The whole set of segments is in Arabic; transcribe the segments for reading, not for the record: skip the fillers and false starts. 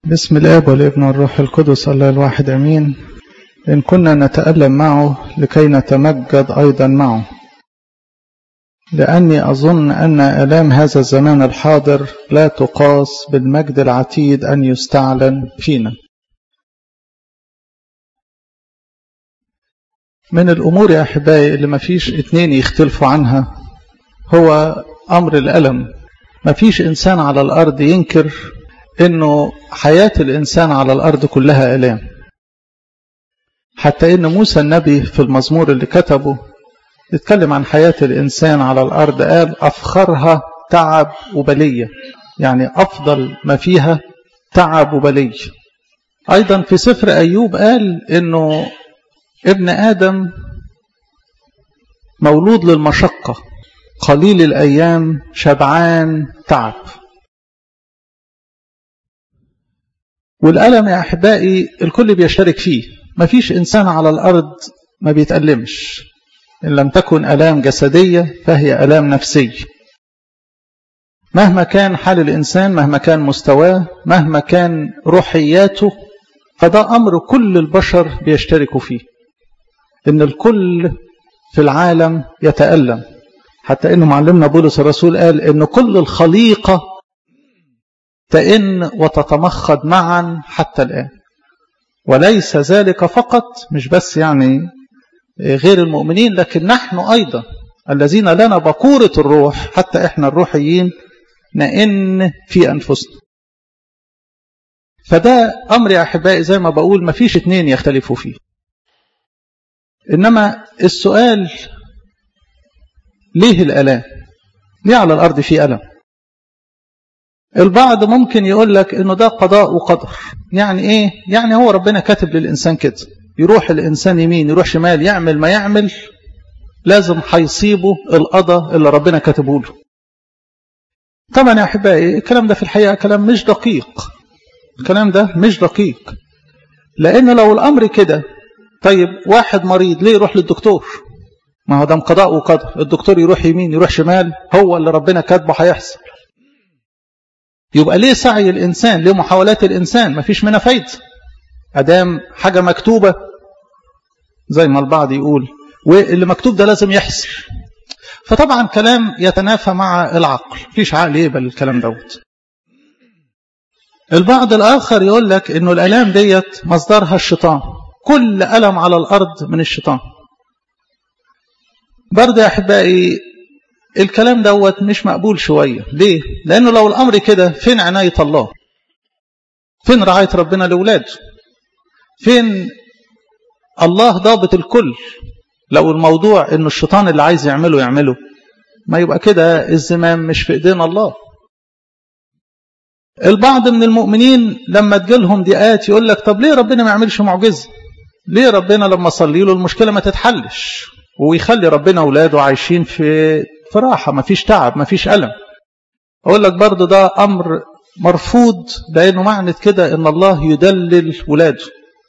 بسم الآب والابن والروح القدس الله الواحد أمين. إن كنا نتألم معه لكي نتمجد أيضا معه، لأني أظن أن آلام هذا الزمان الحاضر لا تقاس بالمجد العتيد أن يستعلن فينا. من الأمور يا أحبائي اللي مفيش اتنين يختلفوا عنها هو أمر الألم. مفيش إنسان على الأرض ينكر إنه حياة الإنسان على الأرض كلها آلام. حتى إن موسى النبي في المزمور اللي كتبه يتكلم عن حياة الإنسان على الأرض، قال أفخرها تعب وبلية، يعني أفضل ما فيها تعب وبلية. أيضا في سفر أيوب قال إنه ابن آدم مولود للمشقة، قليل الأيام شبعان تعب. والألم يا أحبائي الكل بيشترك فيه، مفيش إنسان على الأرض ما بيتألمش، إن لم تكن ألام جسدية فهي ألام نفسية. مهما كان حال الإنسان، مهما كان مستواه، مهما كان روحياته، فده أمر كل البشر بيشتركوا فيه، إن الكل في العالم يتألم. حتى إنه معلمنا بولس الرسول قال إن كل الخليقة تئن وتتمخض معا حتى الآن. وليس ذلك فقط، مش بس يعني غير المؤمنين، لكن نحن أيضا الذين لنا بكورة الروح، حتى إحنا الروحيين نئن في أنفسنا. فده أمر يا أحبائي زي ما بقول مفيش اتنين يختلفوا فيه. إنما السؤال ليه الألام؟ ليه على الأرض في ألم؟ البعض ممكن يقول لك إنه ده قضاء وقدر. يعني إيه؟ يعني هو ربنا كاتب للإنسان كده، يروح الإنسان يمين يروح شمال، يعمل ما يعمل لازم هيصيبه القضاء اللي ربنا كاتبه له. طبعا يا أحبائي الكلام ده في الحقيقة كلام مش دقيق. الكلام ده مش دقيق، لأن لو الأمر كده، طيب واحد مريض ليه يروح للدكتور؟ ما هو ده قضاء وقدر، الدكتور يروح يمين يروح شمال، هو اللي ربنا كاتبه هيحصل. يبقى ليه سعي الإنسان؟ ليه محاولات الإنسان؟ ما فيش منها فايدة أدام حاجة مكتوبة زي ما البعض يقول، واللي مكتوب ده لازم يحصل. فطبعا كلام يتنافى مع العقل، فيش عقل يقبل الكلام دوت. البعض الآخر يقول لك إنه الآلام ديت مصدرها الشيطان، كل ألم على الأرض من الشيطان. برضه يا أحبائي الكلام دوت مش مقبول شوية. ليه؟ لأنه لو الأمر كده، فين عناية الله؟ فين رعاية ربنا لأولاده؟ فين الله ضابط الكل؟ لو الموضوع إنه الشيطان اللي عايز يعمله، ما يبقى كده الزمام مش في إيدينا الله. البعض من المؤمنين لما تجيلهم ضيقات يقول لك طب ليه ربنا ما يعملش معجزة؟ ليه ربنا لما صلي له المشكلة ما تتحلش ويخلي ربنا أولاده عايشين في راحة، ما فيش تعب ما فيش ألم؟ أقول لك برضه ده أمر مرفوض، لأنه معنى كده إن الله يدلل ولاده.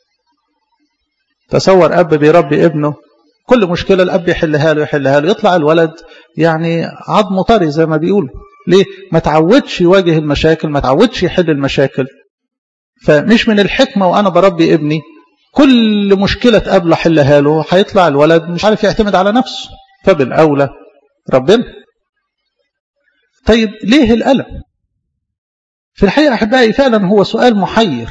تصور أب بيربي ابنه، كل مشكلة الأب يحلها له، يطلع الولد يعني عظمه طري زي ما بيقولوا. ليه؟ ما تعودش يواجه المشاكل، ما تعودش يحل المشاكل. فمش من الحكمة وأنا بربي ابني كل مشكلة تقابله حلها له، هيطلع الولد مش عارف يعتمد على نفسه. فبالأولى ربنا. طيب ليه الألم؟ في الحقيقة أحبائي فعلا هو سؤال محير.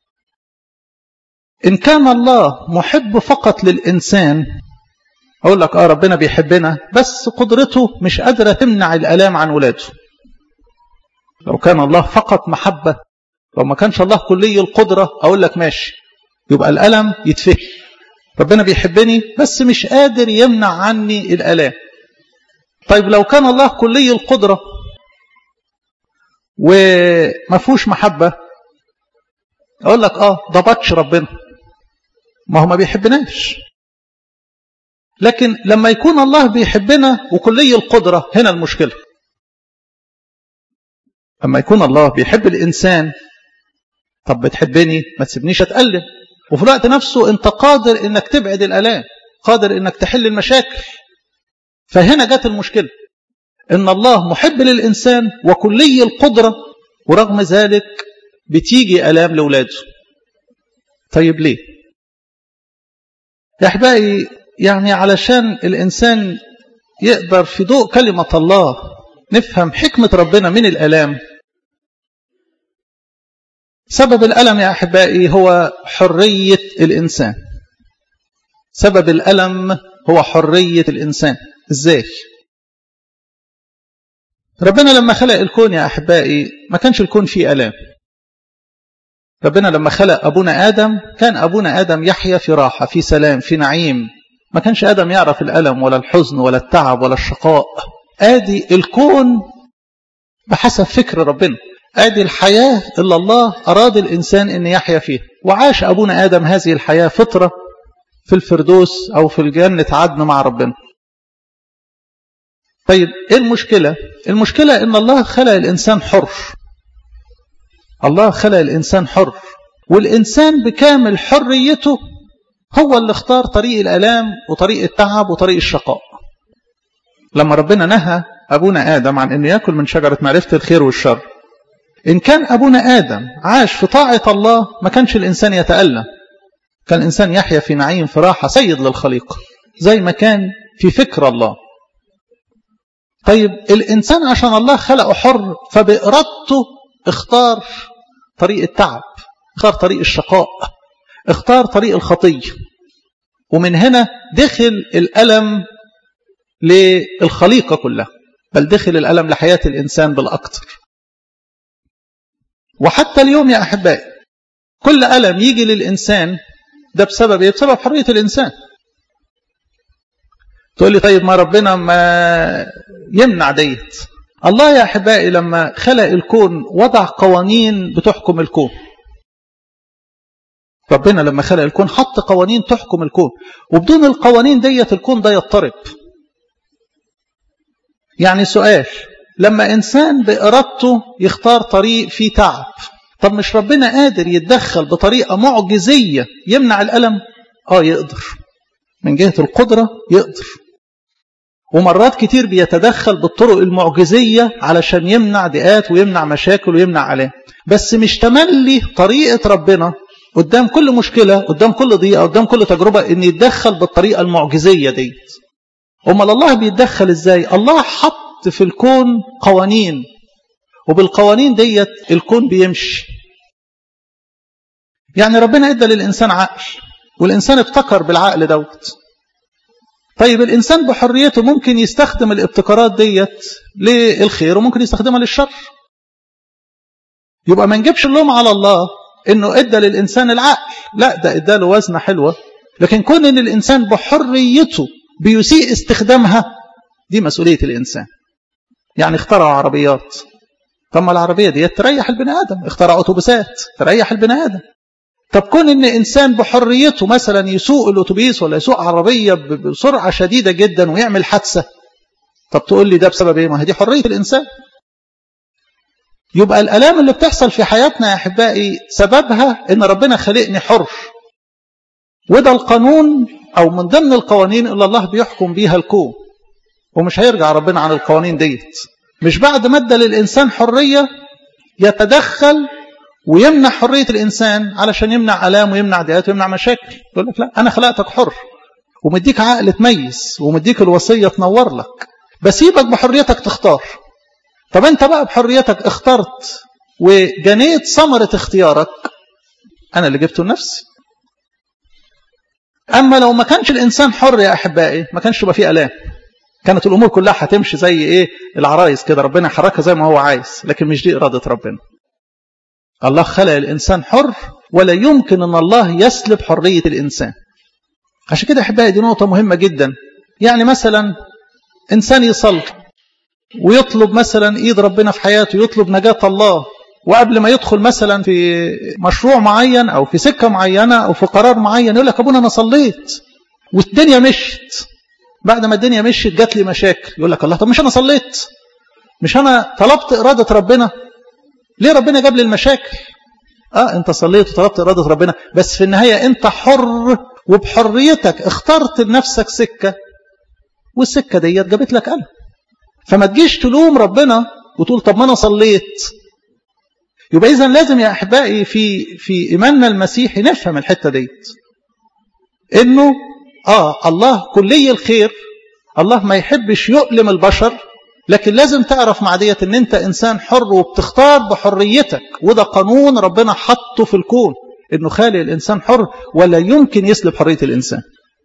إن كان الله محب فقط للإنسان، أقول لك ربنا بيحبنا، بس قدرته مش قادرة تمنع الألام عن ولاده. لو كان الله فقط محبة، لو ما كانش الله كلي القدرة، أقول لك ماشي، يبقى الألم يتفهم. ربنا بيحبني بس مش قادر يمنع عني الألام. طيب لو كان الله كلي القدرة وما فيهوش محبة، أقول لك ده بطش ربنا، ما هو ما بيحبناش. لكن لما يكون الله بيحبنا وكلي القدرة، هنا المشكلة. لما يكون الله بيحب الإنسان، طب بتحبني ما تسيبنيش أتألم، وفي الوقت نفسه أنت قادر إنك تبعد الألام، قادر إنك تحل المشاكل. فهنا جت المشكلة، إن الله محب للإنسان وكلي القدرة، ورغم ذلك بتيجي آلام لأولاده. طيب ليه؟ يا أحبائي يعني علشان الإنسان يقدر في ضوء كلمة الله نفهم حكمة ربنا من الآلام. سبب الألم يا أحبائي هو حرية الإنسان. سبب الألم هو حرية الإنسان. إزاي؟ ربنا لما خلق الكون يا أحبائي ما كانش الكون فيه ألام. ربنا لما خلق أبونا آدم كان أبونا آدم يحيا في راحة، في سلام، في نعيم. ما كانش آدم يعرف الألم ولا الحزن ولا التعب ولا الشقاء. آدي الكون بحسب فكر ربنا، آدي الحياة اللي الله أراد الإنسان أن يحيا فيها. وعاش أبونا آدم هذه الحياة فطرة في الفردوس أو في الجنة عدن مع ربنا. طيب إيه المشكلة؟ المشكلة إن الله خلق الإنسان حر. الله خلق الإنسان حر، والإنسان بكامل حريته هو اللي اختار طريق الآلام وطريق التعب وطريق الشقاء. لما ربنا نهى أبونا آدم عن أنه يأكل من شجرة معرفة الخير والشر، إن كان أبونا آدم عاش في طاعة الله ما كانش الإنسان يتألم، كان الإنسان يحيا في نعيم في راحة سيد للخليقة زي ما كان في فكر الله. طيب الإنسان عشان الله خلقه حر فبإرادته اختار طريق التعب، اختار طريق الشقاء، اختار طريق الخطية، ومن هنا دخل الألم للخليقة كلها، بل دخل الألم لحياة الإنسان بالأكثر. وحتى اليوم يا أحبائي كل ألم يجي للإنسان ده بسبب إيه؟ بسبب حرية الإنسان. تقول لي طيب ما ربنا ما يمنع ديت. الله يا أحبائي لما خلق الكون وضع قوانين بتحكم الكون. ربنا لما خلق الكون حط قوانين تحكم الكون، وبدون القوانين ديت الكون ده يضطرب. يعني سؤال، لما إنسان بإرادته يختار طريق فيه تعب، طب مش ربنا قادر يتدخل بطريقة معجزية يمنع الألم؟ يقدر، من جهة القدرة يقدر، ومرات كتير بيتدخل بالطرق المعجزية علشان يمنع ضيقات ويمنع مشاكل ويمنع آلام. بس مش تملي طريقة ربنا قدام كل مشكلة، قدام كل ضيقة، قدام كل تجربة ان يتدخل بالطريقة المعجزية ديت. امال الله بيتدخل ازاي؟ الله حط في الكون قوانين، وبالقوانين ديت الكون بيمشي. يعني ربنا ادى للإنسان عقل، والإنسان ابتكر بالعقل دوت. طيب الإنسان بحريته ممكن يستخدم الابتكارات ديت للخير وممكن يستخدمها للشر. يبقى ما نجيبش اللوم على الله انه ادى للإنسان العقل، لا ده ادى له وزنة حلوة، لكن كون ان الإنسان بحريته بيسيء استخدامها دي مسؤولية الإنسان. يعني اخترعوا عربيات، طب ما العربية دي تريح البني آدم، اخترعوا أتوبيسات تريح البني آدم. طب كون ان إنسان بحريته مثلا يسوق الأتوبيس ولا يسوق عربية بسرعة شديدة جدا ويعمل حادثة، طب تقول لي ده بسبب ايه؟ ما هي دي حرية الإنسان. يبقى الآلام اللي بتحصل في حياتنا يا أحبائي سببها ان ربنا خلقني حر، وده القانون او من ضمن القوانين اللي الله بيحكم بيها الكون، ومش هيرجع ربنا عن القوانين ديت. مش بعد ما ادى للإنسان حرية يتدخل ويمنع حرية الإنسان علشان يمنع آلام ويمنع ضيقات ويمنع مشاكل. يقول لك لا، أنا خلقتك حر ومديك عقل تميز ومديك الوصية تنور لك، بسيبك بحريتك تختار. طب أنت بقى بحريتك اخترت وجنيت ثمرة اختيارك، أنا اللي جبته لنفسي. أما لو ما كانش الإنسان حر يا أحبائي ما كانش يبقى فيه آلام، كانت الأمور كلها هتمشي زي إيه العرايس كده، ربنا حركها زي ما هو عايز، لكن مش دي إرادة ربنا. الله خلق الإنسان حر، ولا يمكن أن الله يسلب حرية الإنسان. عشان كده أحبائي دي نقطة مهمة جدا. يعني مثلا إنسان يصلي ويطلب مثلا إيد ربنا في حياته، يطلب نجاة الله، وقبل ما يدخل مثلا في مشروع معين أو في سكة معينة أو في قرار معين يقول لك أبونا أنا صليت والدنيا مشت، بعد ما الدنيا مشت جات لي مشاكل، يقول لك الله طب مش أنا صليت، مش أنا طلبت إرادة ربنا، ليه ربنا جاب لي المشاكل؟ أنت صليت وطلبت إرادة ربنا، بس في النهاية أنت حر، وبحريتك اخترت لنفسك سكة، والسكة ديت جابت لك أنا. فما تجيش تلوم ربنا وتقول طب ما أنا صليت. يبقى إذن لازم يا أحبائي في إيماننا المسيحي نفهم الحتة ديت، إنه الله كلي الخير، الله ما يحبش يؤلم البشر، لكن لازم تعرف مع ديت إن أنت إنسان حر وبتختار بحريتك، وده قانون ربنا حطه في الكون، إنه خالق الإنسان حر ولا يمكن يسلب حرية الإنسان.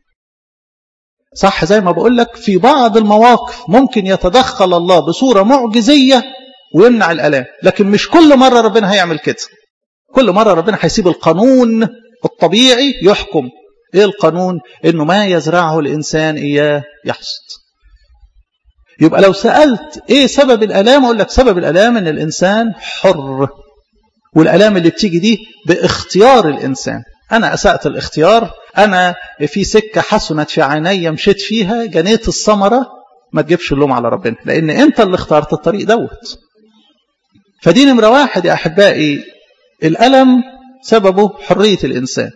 صح زي ما بقول لك في بعض المواقف ممكن يتدخل الله بصورة معجزية ويمنع الآلام، لكن مش كل مرة ربنا هيعمل كده. كل مرة ربنا هيسيب القانون الطبيعي يحكم. ايه القانون؟ انه ما يزرعه الانسان اياه يحصد. يبقى لو سألت ايه سبب الآلام، اقول لك سبب الآلام ان الانسان حر، والآلام اللي بتيجي دي باختيار الانسان. انا اسأت الاختيار، انا في سكة حسنت في عيني مشيت فيها جنيت الثمرة، ما تجيبش اللوم على ربنا، لان انت اللي اخترت الطريق دوت. فدي نمرة واحد يا احبائي، الألم سببه حرية الانسان.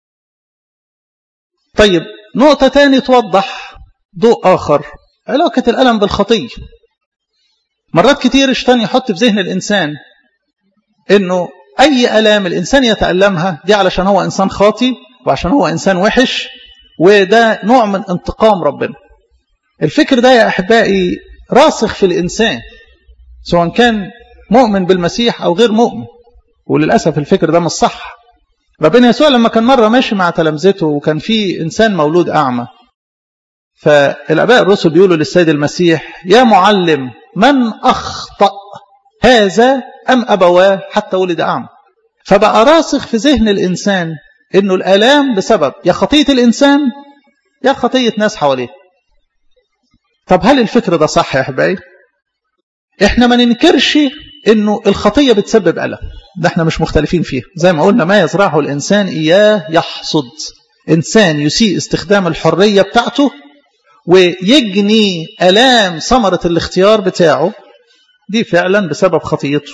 طيب نقطة تاني توضح ضوء آخر، علاقة الألم بالخطية. مرات كتير الشيطان يحط في ذهن الإنسان إنه أي ألام الإنسان يتألمها دي علشان هو إنسان خاطي وعشان هو إنسان وحش، وده نوع من انتقام ربنا. الفكر ده يا أحبائي راسخ في الإنسان سواء كان مؤمن بالمسيح أو غير مؤمن، وللأسف الفكر ده مش صح. ربنا يسوع لما كان مرة ماشي مع تلامذته وكان في إنسان مولود أعمى، فالآباء الرسل بيقولوا للسيد المسيح يا معلم من أخطأ هذا أم أبواه حتى ولد أعمى؟ فبقى راسخ في ذهن الإنسان إنه الآلام بسبب يا خطية الإنسان يا خطية ناس حواليه. طب هل الفكر ده صح يا أحبائي؟ إحنا ما ننكرش إنه الخطية بتسبب ألم، ده إحنا مش مختلفين فيه. زي ما قلنا ما يزرعه الإنسان إياه يحصد. إنسان يسيء استخدام الحرية بتاعته ويجني ألام ثمرة الاختيار بتاعه، دي فعلا بسبب خطيته.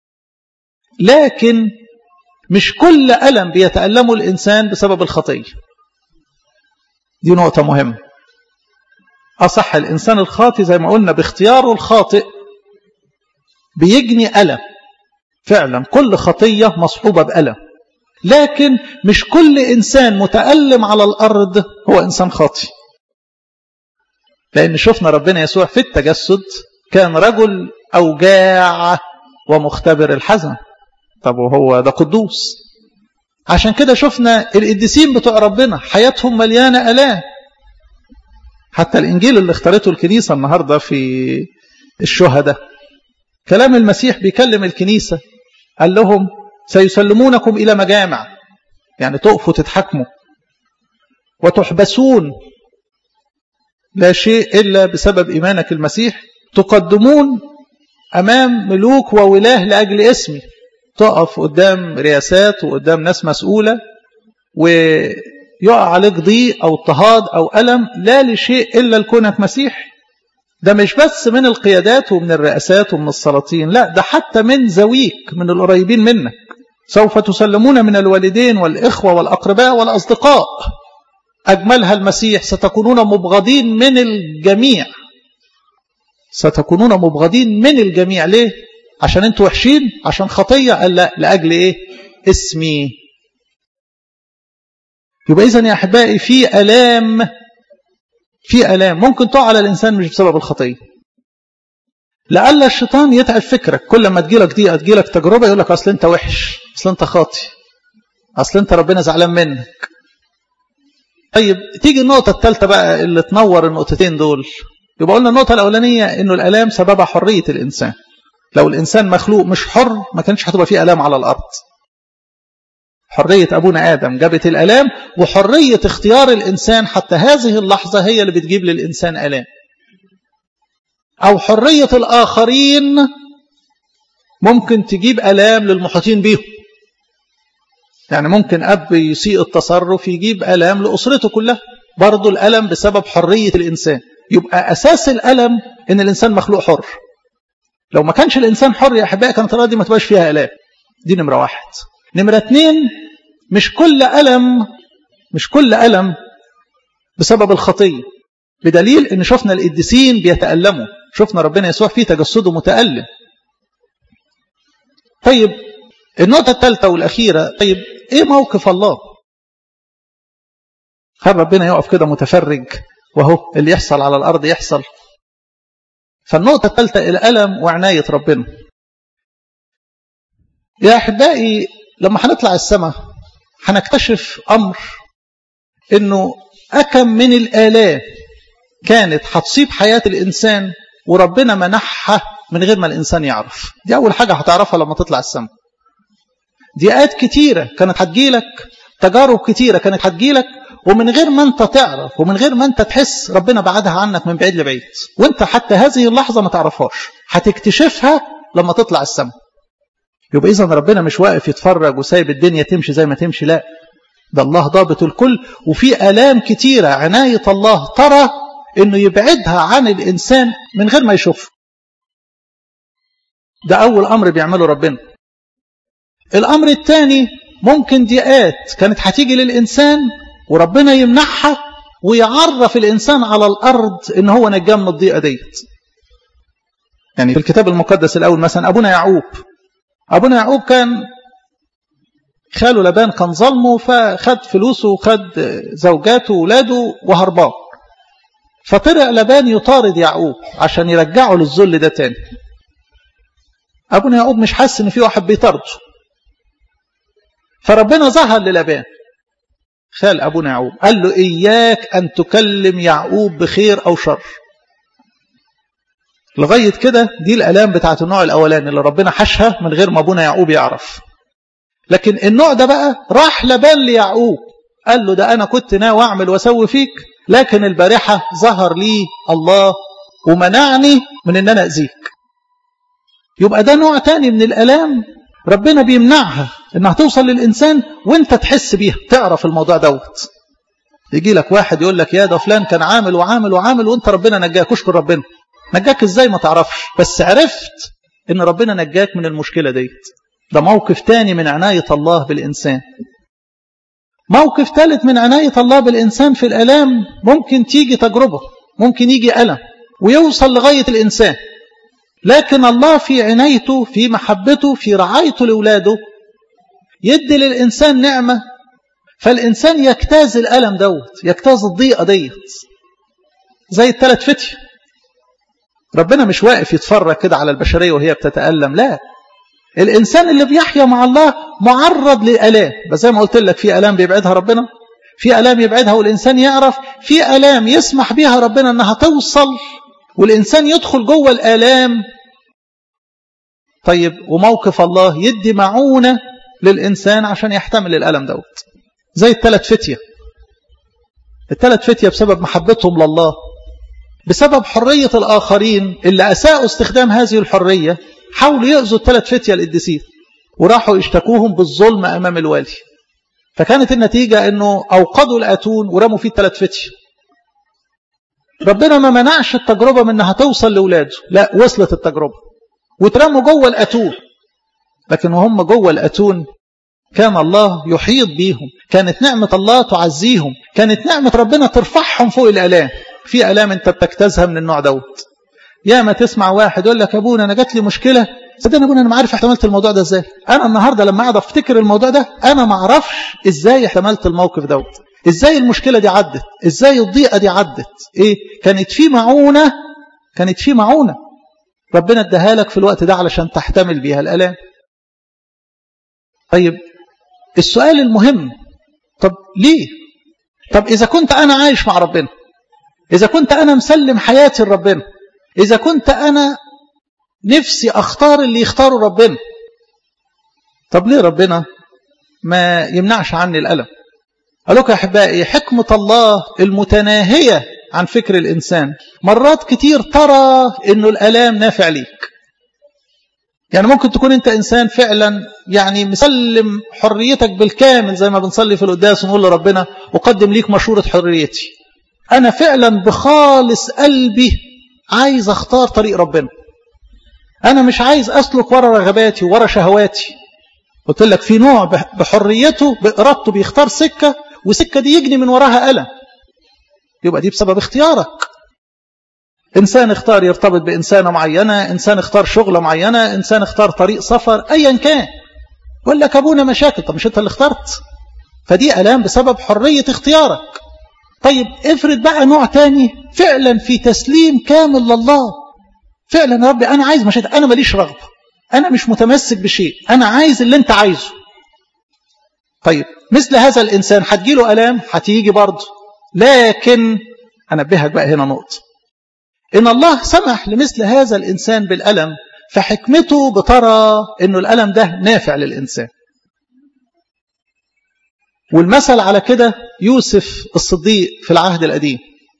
لكن مش كل ألم بيتألمه الإنسان بسبب الخطية. دي نقطة مهمة. أصح الإنسان الخاطئ زي ما قلنا باختياره الخاطئ بيجني ألم، فعلا كل خطية مصحوبة بألم، لكن مش كل إنسان متألم على الأرض هو إنسان خاطئ. لأن شفنا ربنا يسوع في التجسد كان رجل أوجاع ومختبر الحزن. طب وهو ده قدوس؟ عشان كده شفنا القديسين بتوع ربنا حياتهم مليانة آلام. حتى الإنجيل اللي اختارته الكنيسة النهاردة في الشهداء، كلام المسيح بيكلم الكنيسة، قال لهم سيسلمونكم إلى مجامع، يعني تقفوا تتحكموا، وتحبسون لا شيء إلا بسبب إيمانك المسيح، تقدمون أمام ملوك وولاه لأجل اسمي، تقف قدام رياسات وقدام ناس مسؤولة ويقع عليك ضيق أو اضطهاد أو ألم لا لشيء إلا لكونك مسيح. ده مش بس من القيادات ومن الرئاسات ومن السلاطين، لا ده حتى من ذويك من القريبين منك. سوف تسلمون من الوالدين والإخوة والأقرباء والأصدقاء، أجملها المسيح ستكونون مبغضين من الجميع. ستكونون مبغضين من الجميع. ليه؟ عشان انتوا وحشين؟ عشان خطية؟ قال لا، لأجل ايه؟ اسمي. يبقى إذن يا أحبائي في ألام ممكن تقع على الإنسان مش بسبب الخطية. لألا الشيطان يتعب فكرك، كل ما تجيلك ضيقة تجيلك تجربة يقول لك أصل أنت وحش، أصل أنت خاطي، أصل أنت ربنا زعلان منك. طيب تيجي النقطة الثالثة بقى اللي تنور النقطتين دول. يبقى قلنا النقطة الأولانية إنه الآلام سببها حرية الإنسان. لو الإنسان مخلوق مش حر ما كانش هتبقى فيه آلام على الأرض. حرية أبونا آدم جابت الآلام، وحرية اختيار الإنسان حتى هذه اللحظة هي اللي بتجيب للإنسان آلام. أو حرية الآخرين ممكن تجيب آلام للمحيطين بيهم. يعني ممكن أب يسيء التصرف يجيب آلام لأسرته كلها، برضو الألم بسبب حرية الإنسان. يبقى أساس الألم إن الإنسان مخلوق حر. لو ما كانش الإنسان حر يا أحبائي كانت الأرض دي ما تبقاش فيها آلام. دي نمرة واحد. نمرة اتنين، مش كل ألم بسبب الخطية، بدليل إن شفنا القديسين بيتألموا، شفنا ربنا يسوع فيه تجسده متألم. طيب النقطة الثالثة والأخيرة، طيب إيه موقف الله؟ هل ربنا يقف كده متفرج وهو اللي يحصل على الأرض يحصل؟ فالنقطة الثالثة الألم وعناية ربنا. يا أحبائي لما هنطلع السماء هنكتشف أمر إنه أكم من الآلام كانت هتصيب حياة الإنسان وربنا منحها من غير ما الإنسان يعرف. دي أول حاجة هتعرفها لما تطلع السماء. ضيقات كتيرة كانت هتجيلك، تجارب كتيرة كانت هتجيلك، ومن غير ما انت تعرف ومن غير ما انت تحس ربنا بعدها عنك من بعيد لبعيد، وانت حتى هذه اللحظة ما تعرفهاش، هتكتشفها لما تطلع السماء. يبقى إذن ربنا مش واقف يتفرج وسايب الدنيا تمشي زي ما تمشي، لا، ده الله ضابط الكل، وفي آلام كتيرة عناية الله ترى انه يبعدها عن الإنسان من غير ما يشوف. ده أول أمر بيعمله ربنا. الأمر الثاني، ممكن ضيقات كانت هتيجي للإنسان وربنا يمنحها ويعرف الإنسان على الأرض إن هو نجاه من الضيقة ديت. يعني في الكتاب المقدس الأول مثلا أبونا يعقوب كان خاله لبان كان ظلمه، فخد فلوسه وخد زوجاته وولاده وهربان. فطلع لبان يطارد يعقوب عشان يرجعه للذل ده تاني. أبونا يعقوب مش حاسس إن في واحد بيطارده، فربنا ظهر للبان خال أبونا يعقوب، قال له إياك أن تكلم يعقوب بخير أو شر. لغاية كده دي الآلام بتاعت النوع الأولاني اللي ربنا حشها من غير ما أبونا يعقوب يعرف. لكن النوع ده بقى راح لبان ليعقوب قال له ده أنا كنت ناوي أعمل وأسوي فيك، لكن البارحة ظهر لي الله ومنعني من أن أنا أذيك. يبقى ده نوع تاني من الآلام ربنا بيمنعها انها توصل للإنسان وانت تحس بيها، تعرف الموضوع دوت. يجي لك واحد يقول لك يا ده فلان كان عامل وعامل وعامل وانت ربنا نجاك، اشكر ربنا. نجاك ازاي ما تعرفش، بس عرفت ان ربنا نجاك من المشكلة ديت. ده موقف تاني من عناية الله بالإنسان. موقف ثالث من عناية الله بالإنسان في الآلام، ممكن تيجي تجربة، ممكن يجي ألم ويوصل لغاية الإنسان، لكن الله في عنايته، في محبته، في رعايته لأولاده يدي للإنسان نعمة، فالإنسان يجتاز الألم دوت، يجتاز الضيقة ديت. زي الثلاث فتية، ربنا مش واقف يتفرج كده على البشرية وهي بتتألم، لا، الإنسان اللي بيحيا مع الله معرض لآلام. بس زي ما قلت لك في آلام بيبعدها ربنا، في آلام يبعدها والإنسان يعرف، في آلام يسمح بيها ربنا أنها توصل والإنسان يدخل جوه الآلام. طيب وموقف الله يدي معونة للإنسان عشان يحتمل الألم دوت. زي الثلاث فتية بسبب محبتهم لله، بسبب حرية الآخرين اللي أساءوا استخدام هذه الحرية، حاولوا يأذوا الثلاث فتية القديسين وراحوا يشتكوهم بالظلم أمام الوالي. فكانت النتيجة أنه أوقدوا الأتون ورموا فيه الثلاث فتية. ربنا ما منعش التجربة من أنها توصل لأولاده، لا، وصلت التجربة وترموا جوه الأتون. لكن وهم جوه الأتون كان الله يحيط بيهم، كانت نعمة الله تعزيهم، كانت نعمة ربنا ترفعهم فوق الآلام. في آلام أنت بتجتازها من النوع دوت. يا ما تسمع واحد يقول لك يا ابونا أنا جات لي مشكلة، صدقني يا ابونا أنا ما عارف احتملت الموضوع ده إزاي. أنا النهاردة لما قاعد أفتكر الموضوع ده أنا ما أعرفش إزاي احتملت الموقف دوت، إزاي المشكلة دي عدت، إزاي الضيقة دي عدت. إيه؟ كانت في معونة ربنا اداها لك في الوقت ده علشان تحتمل بيها الآلام. طيب السؤال المهم، طب ليه؟ طب إذا كنت أنا عايش مع ربنا، إذا كنت أنا مسلم حياتي لربنا، إذا كنت أنا نفسي أختار اللي يختاره ربنا، طب ليه ربنا ما يمنعش عني الألم؟ قال لك يا أحبائي حكمة الله المتناهية عن فكر الإنسان مرات كتير ترى إنه الألام نافع ليك. يعني ممكن تكون أنت إنسان فعلا يعني مسلم حريتك بالكامل، زي ما بنصلي في القداس ونقول لربنا أقدم ليك مشورة حريتي، أنا فعلا بخالص قلبي عايز أختار طريق ربنا، أنا مش عايز أسلك ورا رغباتي ورا شهواتي. قلت لك في نوع بحريته بإرادته بيختار سكة، وسكة دي يجني من وراها ألم، يبقى دي بسبب اختيارك. إنسان اختار يرتبط بإنسانة معينة، إنسان اختار شغلة معينة، إنسان اختار طريق سفر، أيا كان. ولا لك أبونا مشاكل. طب مش أنت اللي اخترت؟ فدي ألام بسبب حرية اختيارك. طيب افرض بقى نوع تاني فعلا في تسليم كامل لله، فعلا يا ربي أنا عايز مشاكل، أنا ماليش رغبة، أنا مش متمسك بشيء، أنا عايز اللي أنت عايزه. طيب مثل هذا الإنسان هتجيله ألام، هتيجي برضه، لكن أنبهك بقى هنا نقطة، إن الله سمح لمثل هذا الإنسان بالألم، فحكمته بترى إنه الألم ده نافع للإنسان. والمثل على كده يوسف الصديق في العهد القديم.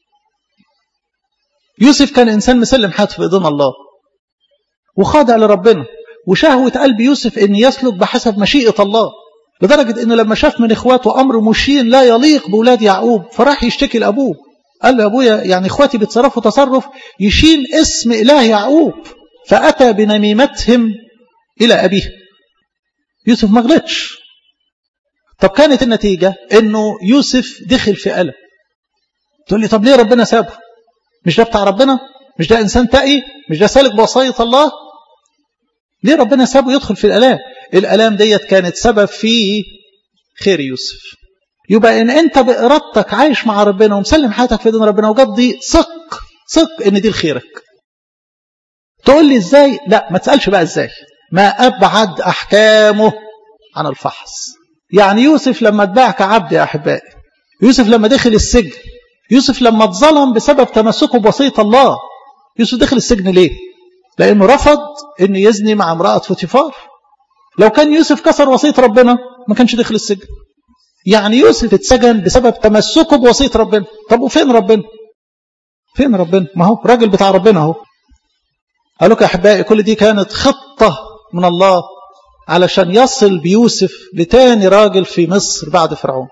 يوسف كان إنسان مسلم حياته في إيدين الله وخاضع لربنا، وشهوة قلب يوسف إن يسلك بحسب مشيئة الله، لدرجة إنه لما شاف من إخواته أمر مشين لا يليق بولاد يعقوب فراح يشتكي لأبوه، قال له يا أبويا يعني إخواتي بيتصرفوا تصرف يشين اسم إله يعقوب، فأتى بنميمتهم إلى أبيه. يوسف ما غلطش. طب كانت النتيجة إنه يوسف دخل في ألم. تقول لي طب ليه ربنا سابه؟ مش ده بتاع ربنا؟ مش ده إنسان تقي؟ مش ده سالك بوصاية الله؟ ليه ربنا سابه يدخل في الألام؟ الألام ديت كانت سبب في خير يوسف. يبقى إن أنت بإرادتك عايش مع ربنا ومسلم حياتك في دين ربنا وجد دي، ثق إن دي لخيرك. تقول لي إزاي؟ لا ما تسألش بقى إزاي، ما أبعد أحكامه عن الفحص. يعني يوسف لما اتباع كعبد يا أحبائي، يوسف لما دخل السجن، يوسف لما اتظلم بسبب تمسكه بوصية الله، يوسف دخل السجن ليه؟ لأنه رفض أن يزني مع امرأة فوتيفار. لو كان يوسف كسر وصية ربنا ما كانش دخل السجن. يعني يوسف اتسجن بسبب تمسكه بوصية ربنا. طب وفين ربنا؟ فين ربنا؟ ما هو راجل بتاع ربنا اهو. قال لك يا أحبائي كل دي كانت خطة من الله علشان يصل بيوسف لتاني راجل في مصر بعد فرعون.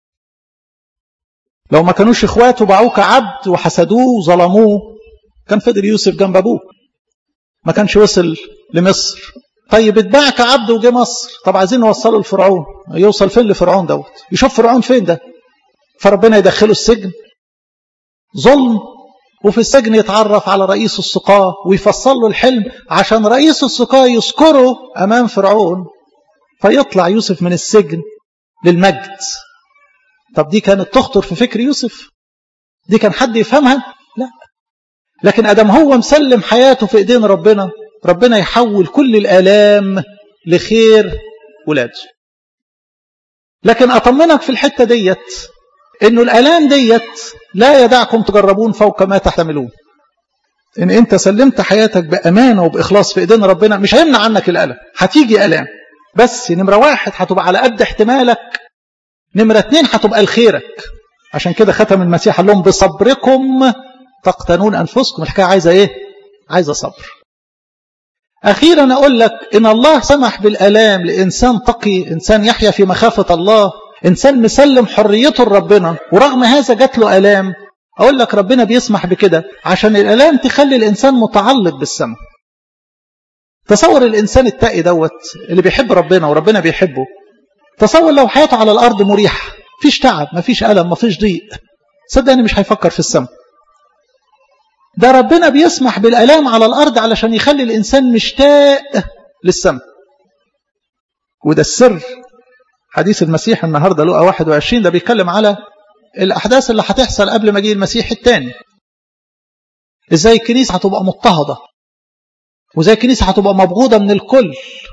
لو ما كانوش اخواته باعوه كعبد وحسدوه وظلموه كان فضل يوسف جنب ابوه، ما كانش وصل لمصر. طيب اتباع كعبد وجه مصر، طب عايزين نوصله لفرعون، يوصل فين لفرعون دوت؟ يشوف فرعون فين ده؟ فربنا يدخله السجن ظلم، وفي السجن يتعرف على رئيس السقاة ويفصل له الحلم عشان رئيس السقاة يذكره أمام فرعون، فيطلع يوسف من السجن للمجد. طب دي كانت تخطر في فكر يوسف؟ دي كان حد يفهمها؟ لا. لكن أدم هو مسلم حياته في إيدين ربنا، ربنا يحول كل الآلام لخير ولاده. لكن أطمنك في الحتة ديت إنه الآلام ديت لا يدعكم تجربون فوق ما تحتملون. إن أنت سلمت حياتك بأمانة وبإخلاص في إيدين ربنا مش هيمنع عنك الألم، هتيجي ألام، بس نمرة 1 هتبقى على قد احتمالك، نمرة 2 هتبقى لخيرك. عشان كده ختم المسيح قال لهم بصبركم تقتنون أنفسكم. الحكاية عايزة إيه؟ عايزة صبر. أخيرا أقول لك إن الله سمح بالآلام لإنسان تقي، إنسان يحيا في مخافة الله، إنسان مسلم حريته لربنا، ورغم هذا جات له آلام. أقول لك ربنا بيسمح بكده عشان الآلام تخلي الإنسان متعلق بالسماء. تصور الإنسان التقي دوت اللي بيحب ربنا وربنا بيحبه، تصور لو حياته على الأرض مريحة، مفيش تعب، مفيش ألم، مفيش ضيق، صدقني مش هيفكر في السماء. ده ربنا بيسمح بالآلام على الأرض علشان يخلي الإنسان مشتاق للسماء. وده السر حديث المسيح النهاردة لقى 21 ده بيتكلم على الأحداث اللي هتحصل قبل مجيء المسيح الثاني. إزاي الكنيسة هتبقى مضطهدة، وإزاي الكنيسة هتبقى مبغوضة من الكل.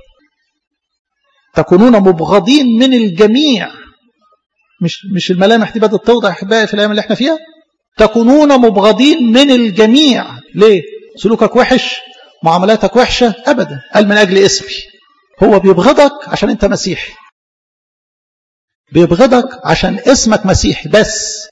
تكونون مبغضين من الجميع. مش الملامح دي بدأت توضح أحبائي في الأيام اللي احنا فيها؟ تكونون مبغضين من الجميع. ليه؟ سلوكك وحش، معاملاتك وحشة؟ أبدا. قال من أجل اسمي. هو بيبغضك عشان أنت مسيحي، بيبغضك عشان اسمك مسيحي بس.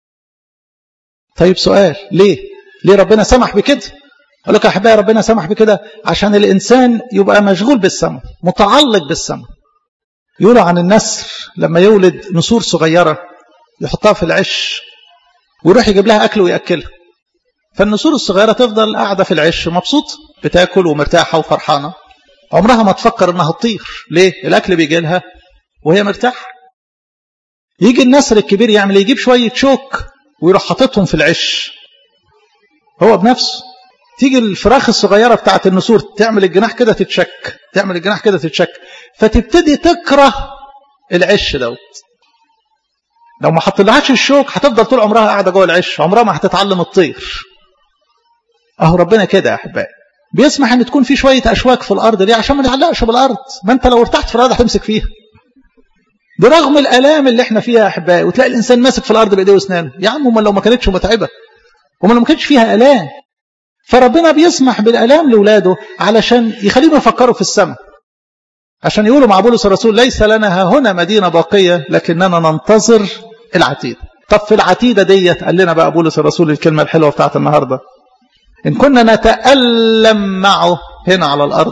طيب سؤال، ليه ربنا سمح بكده؟ أقول لك يا أحبائي ربنا سمح بكده عشان الإنسان يبقى مشغول بالسماء، متعلق بالسماء. يقولوا عن النسر لما يولد نسور صغيرة يحطها في العش ويروح يجيب لها أكل ويأكلها، فالنسور الصغيرة تفضل قاعدة في العش مبسوطة، بتاكل ومرتاحة وفرحانة، عمرها ما تفكر انها تطير. ليه؟ الأكل بيجي لها وهي مرتاحة. يجي النسر الكبير يعمل يجيب شوية شوك ويروح حاططهم في العش هو بنفسه، تيجي الفراخ الصغيرة بتاعت النسور تعمل الجناح كده تتشك، تعمل الجناح كده تتشك، فتبتدي تكره العش دوت. لو ما حطلهاش الشوك هتفضل طول عمرها قاعدة جوه العش، عمرها ما هتتعلم الطير. اهو ربنا كده يا احبائي بيسمح ان تكون في شوية اشواك في الارض ليه؟ عشان ما نعلقش بالارض. ما انت لو ارتحت في الارض هتمسك فيها برغم الالام اللي احنا فيها يا احبائي. وتلاقي الانسان ماسك في الارض بايديه واسنانه. يا عم امال لو ما كانتش متعبة، امال لو ما كانتش فيها الام. فربنا بيسمح بالالام لاولاده علشان يخليهم يفكروا في السماء، عشان يقولوا مع بولس الرسول ليس لنا هنا مدينة باقية لكننا ننتظر العتيد. طب في العتيدة ديت قال لنا بقى بولس الرسول الكلمة الحلوة بتاعت النهاردة: إن كنا نتألم معه هنا على الأرض،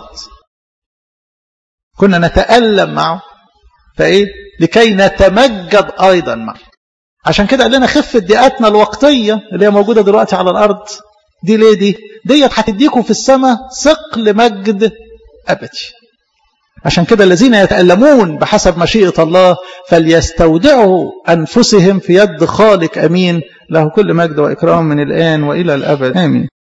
كنا نتألم معه فإيه؟ لكي نتمجد أيضا معه. عشان كده قال لنا خفة ضيقاتنا الوقتية اللي هي موجودة دلوقتي على الأرض دي ليه؟ ديت هتديكم في السماء ثقل مجد أبدي. عشان كده الذين يتألمون بحسب مشيئة الله فليستودعوا أنفسهم في يد خالق أمين له كل مجد وإكرام من الآن وإلى الأبد آمين.